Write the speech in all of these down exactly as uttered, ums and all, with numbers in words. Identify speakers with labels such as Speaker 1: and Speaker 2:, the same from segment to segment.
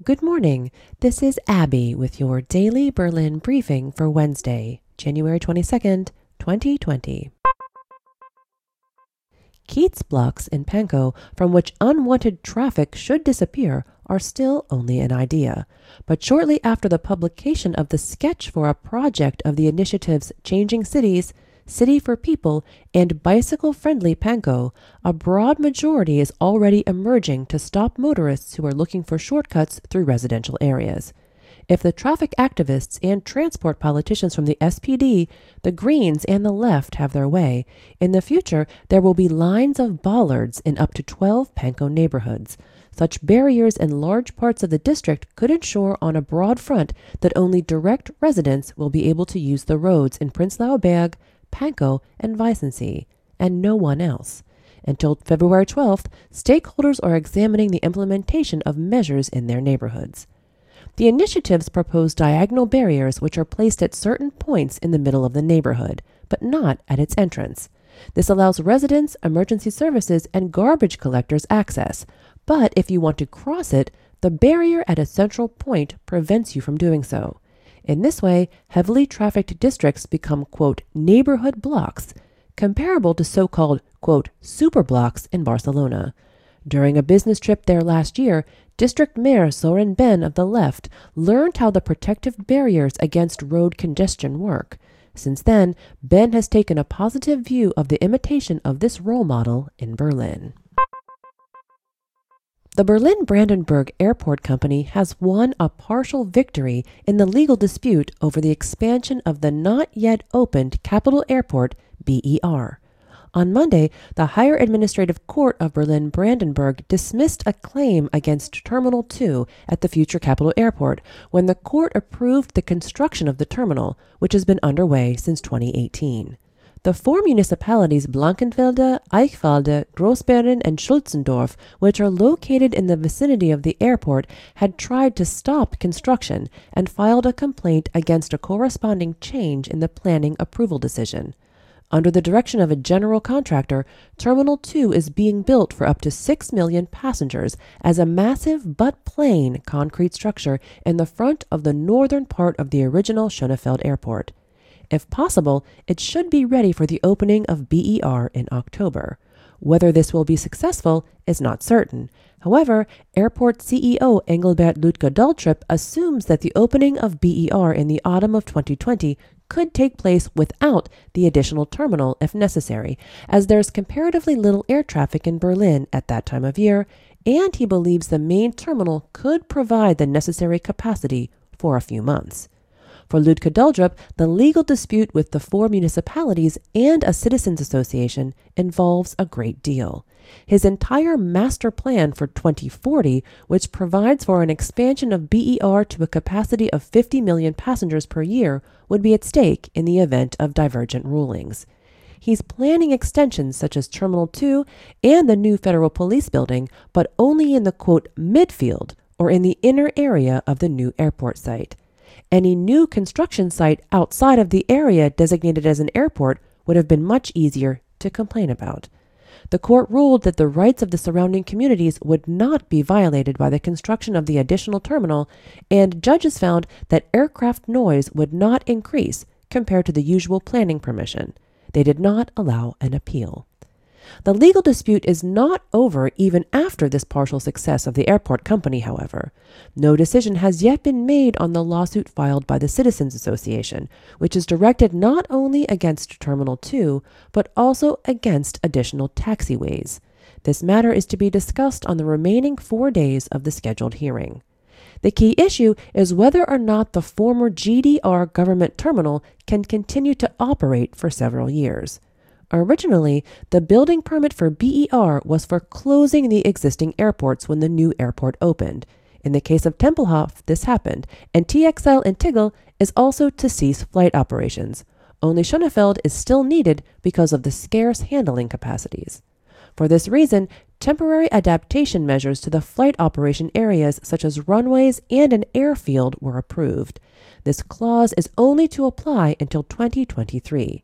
Speaker 1: Good morning. This is Abby with your daily Berlin briefing for Wednesday, January twenty-second, twenty twenty. Keats blocks in Pankow from which unwanted traffic should disappear are still only an idea. But shortly after the publication of the sketch for a project of the initiatives Changing Cities, City for People, and Bicycle-Friendly Pankow, a broad majority is already emerging to stop motorists who are looking for shortcuts through residential areas. If the traffic activists and transport politicians from the S P D, the Greens, and the left have their way, in the future there will be lines of bollards in up to twelve Pankow neighborhoods. Such barriers in large parts of the district could ensure on a broad front that only direct residents will be able to use the roads in Prenzlauer Berg, Pankow, and Weißensee, and no one else. Until February twelfth, stakeholders are examining the implementation of measures in their neighborhoods. The initiatives propose diagonal barriers which are placed at certain points in the middle of the neighborhood, but not at its entrance. This allows residents, emergency services, and garbage collectors access, but if you want to cross it, the barrier at a central point prevents you from doing so. In this way, heavily trafficked districts become, quote, neighborhood blocks, comparable to so-called, quote, super blocks in Barcelona. During a business trip there last year, District Mayor Soren Ben of the left learned how the protective barriers against road congestion work. Since then, Ben has taken a positive view of the imitation of this role model in Berlin. The Berlin-Brandenburg Airport Company has won a partial victory in the legal dispute over the expansion of the not-yet-opened Capital Airport, B E R. On Monday, the Higher Administrative Court of Berlin-Brandenburg dismissed a claim against Terminal two at the future Capital Airport when the court approved the construction of the terminal, which has been underway since twenty eighteen. The four municipalities Blankenfelde, Eichwalde, Großbeeren, and Schulzendorf, which are located in the vicinity of the airport, had tried to stop construction and filed a complaint against a corresponding change in the planning approval decision. Under the direction of a general contractor, Terminal two is being built for up to six million passengers as a massive but plain concrete structure in the front of the northern part of the original Schönefeld Airport. If possible, it should be ready for the opening of B E R in October. Whether this will be successful is not certain. However, airport C E O Engelbert Lütke-Daltrip assumes that the opening of B E R in the autumn of twenty twenty could take place without the additional terminal if necessary, as there is comparatively little air traffic in Berlin at that time of year, and he believes the main terminal could provide the necessary capacity for a few months. For Lütke-Daltrip, the legal dispute with the four municipalities and a citizens association involves a great deal. His entire master plan for twenty forty, which provides for an expansion of B E R to a capacity of fifty million passengers per year, would be at stake in the event of divergent rulings. He's planning extensions such as Terminal two and the new federal police building, but only in the, quote, midfield, or in the inner area of the new airport site. Any new construction site outside of the area designated as an airport would have been much easier to complain about. The court ruled that the rights of the surrounding communities would not be violated by the construction of the additional terminal, and judges found that aircraft noise would not increase compared to the usual planning permission. They did not allow an appeal. The legal dispute is not over even after this partial success of the airport company, however. No decision has yet been made on the lawsuit filed by the Citizens Association, which is directed not only against Terminal two, but also against additional taxiways. This matter is to be discussed on the remaining four days of the scheduled hearing. The key issue is whether or not the former G D R government terminal can continue to operate for several years. Originally, the building permit for B E R was for closing the existing airports when the new airport opened. In the case of Tempelhof, this happened, and T X L in Tegel is also to cease flight operations. Only Schönefeld is still needed because of the scarce handling capacities. For this reason, temporary adaptation measures to the flight operation areas such as runways and an airfield were approved. This clause is only to apply until twenty twenty-three.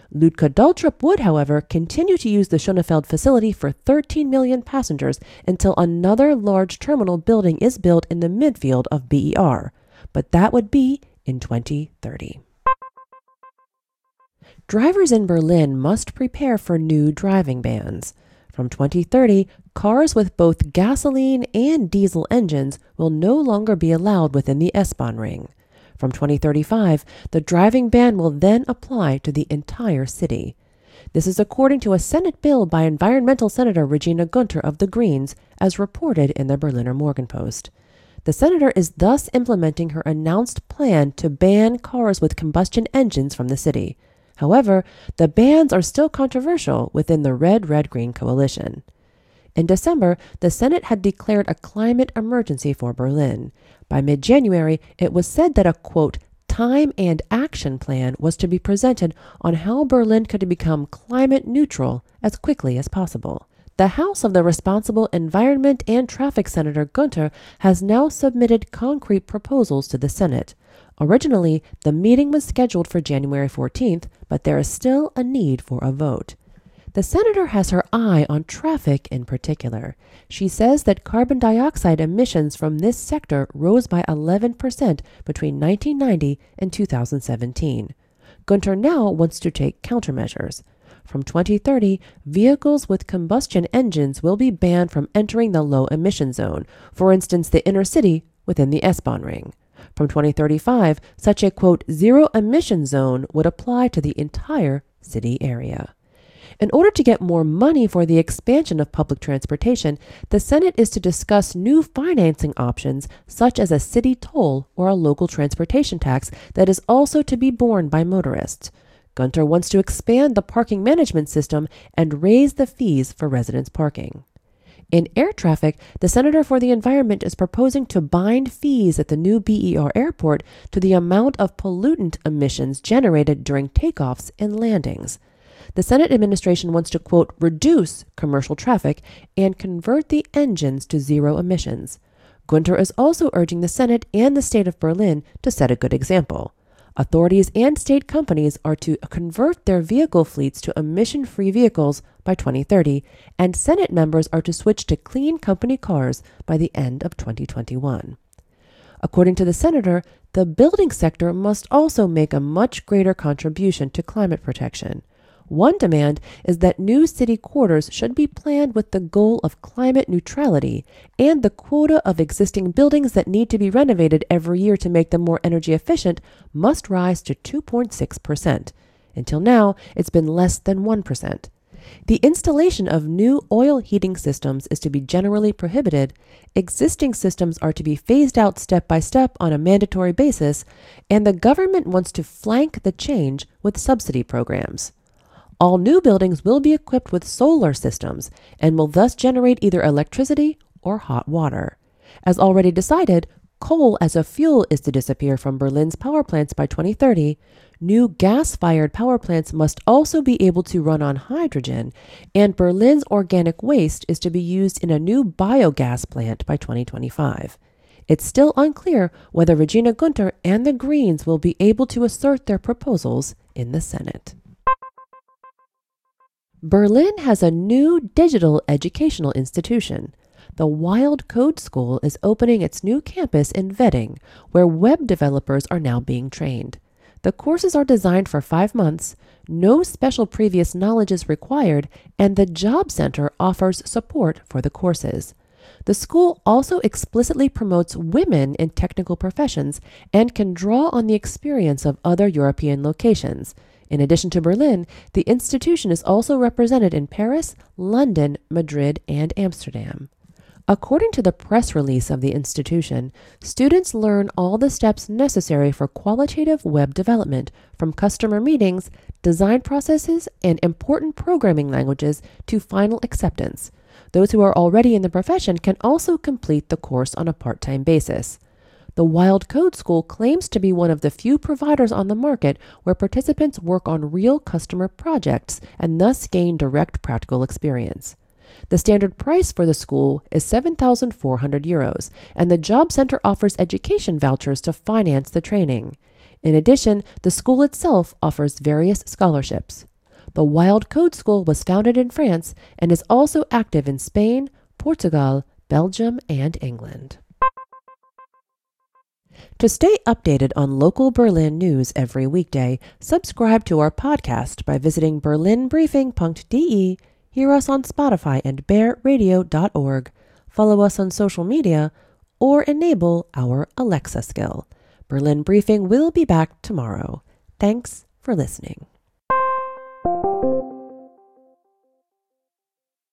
Speaker 1: Ludka Daltrup would, however, continue to use the Schönefeld facility for thirteen million passengers until another large terminal building is built in the midfield of B E R, but that would be in twenty thirty. Drivers in Berlin must prepare for new driving bans. From twenty thirty, cars with both gasoline and diesel engines will no longer be allowed within the S-Bahn ring. From twenty thirty-five, the driving ban will then apply to the entire city. This is according to a Senate bill by environmental Senator Regina Günther of the Greens, as reported in the Berliner Morgenpost. The senator is thus implementing her announced plan to ban cars with combustion engines from the city. However, the bans are still controversial within the Red-Red-Green coalition. In December, the Senate had declared a climate emergency for Berlin. By mid-January, it was said that a, quote, time and action plan was to be presented on how Berlin could become climate neutral as quickly as possible. The House of the responsible Environment and Traffic Senator Günther has now submitted concrete proposals to the Senate. Originally, the meeting was scheduled for January fourteenth, but there is still a need for a vote. The senator has her eye on traffic in particular. She says that carbon dioxide emissions from this sector rose by eleven percent between nineteen ninety and two thousand seventeen. Günther now wants to take countermeasures. From twenty thirty, vehicles with combustion engines will be banned from entering the low-emission zone, for instance, the inner city within the S-Bahn ring. From twenty thirty-five, such a, quote, zero-emission zone would apply to the entire city area. In order to get more money for the expansion of public transportation, the Senate is to discuss new financing options such as a city toll or a local transportation tax that is also to be borne by motorists. Günther wants to expand the parking management system and raise the fees for residents parking. In air traffic, the Senator for the Environment is proposing to bind fees at the new B E R airport to the amount of pollutant emissions generated during takeoffs and landings. The Senate administration wants to, quote, reduce commercial traffic and convert the engines to zero emissions. Günther is also urging the Senate and the state of Berlin to set a good example. Authorities and state companies are to convert their vehicle fleets to emission-free vehicles by twenty thirty, and Senate members are to switch to clean company cars by the end of twenty twenty-one. According to the senator, the building sector must also make a much greater contribution to climate protection. One demand is that new city quarters should be planned with the goal of climate neutrality, and the quota of existing buildings that need to be renovated every year to make them more energy efficient must rise to two point six percent. Until now, it's been less than one percent. The installation of new oil heating systems is to be generally prohibited, existing systems are to be phased out step by step on a mandatory basis, and the government wants to flank the change with subsidy programs. All new buildings will be equipped with solar systems and will thus generate either electricity or hot water. As already decided, coal as a fuel is to disappear from Berlin's power plants by twenty thirty. New gas-fired power plants must also be able to run on hydrogen, and Berlin's organic waste is to be used in a new biogas plant by twenty twenty-five. It's still unclear whether Regina Günther and the Greens will be able to assert their proposals in the Senate. Berlin has a new digital educational institution. The Wild Code School is opening its new campus in Wedding, where web developers are now being trained. The courses are designed for five months, no special previous knowledge is required, and the Job Center offers support for the courses. The school also explicitly promotes women in technical professions and can draw on the experience of other European locations. In addition to Berlin, the institution is also represented in Paris, London, Madrid, and Amsterdam. According to the press release of the institution, students learn all the steps necessary for qualitative web development, from customer meetings, design processes, and important programming languages to final acceptance. Those who are already in the profession can also complete the course on a part-time basis. The Wild Code School claims to be one of the few providers on the market where participants work on real customer projects and thus gain direct practical experience. The standard price for the school is seven thousand four hundred euros, and the Job Center offers education vouchers to finance the training. In addition, the school itself offers various scholarships. The Wild Code School was founded in France and is also active in Spain, Portugal, Belgium, and England. To stay updated on local Berlin news every weekday, subscribe to our podcast by visiting berlin briefing dot d e, hear us on Spotify and bear radio dot org, follow us on social media, or enable our Alexa skill. Berlin Briefing will be back tomorrow. Thanks for listening.